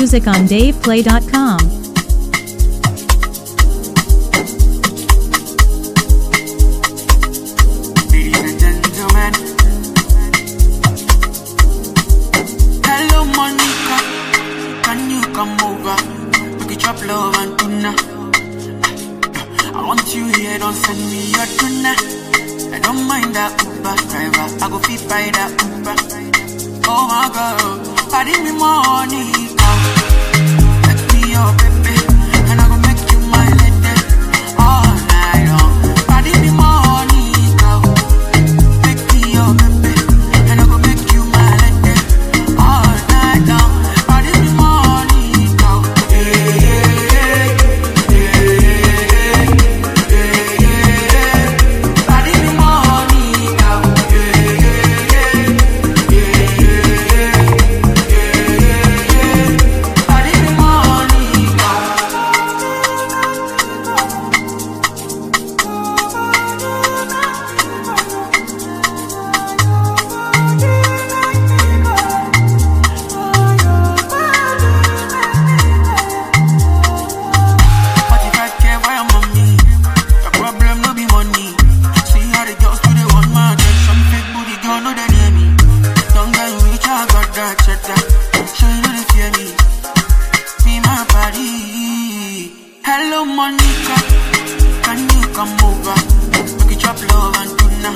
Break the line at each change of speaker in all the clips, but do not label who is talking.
music on DavePlay.com.
Ladies and gentlemen, hello Monica, can you come over? We can chop love and tuna. I want you here, don't send me your tuna. I don't mind that Uber driver, I go fit by that Uber. Oh my God, pardon me Monica, let me your baby, and I go make you my lady all night long. Pardon me Monica, make me your baby, and I go make you my lady all night long. Pardon me Monica, pardon me Monica, hello Monica, can you come over? We can chop love and tuna.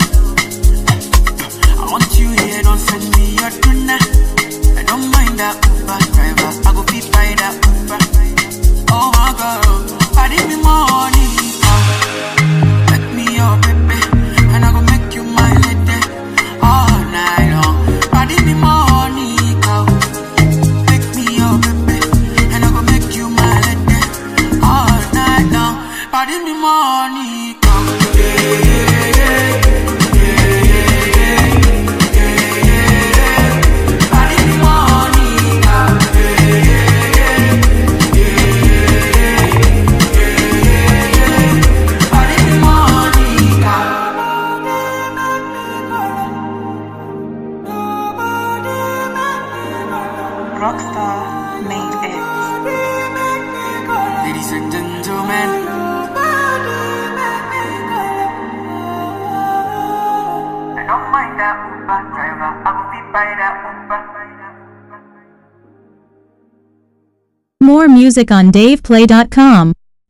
I want you here, don't send me your tuna. I don't mind that Uber driver, I go fit by that Uber. Oh my God, pardon me Monica, let me your baby, and I go make you my lady all night long. Pardon me Monica, make me your baby, and I go make you my lady all night long. Pardon me Monica, pardon me Monica, pardon me Monica.
Rockstar made it.
Ladies and gentlemen, I don't mind that Uber driver, I will be by that Uber.
More music on DavePlay.com.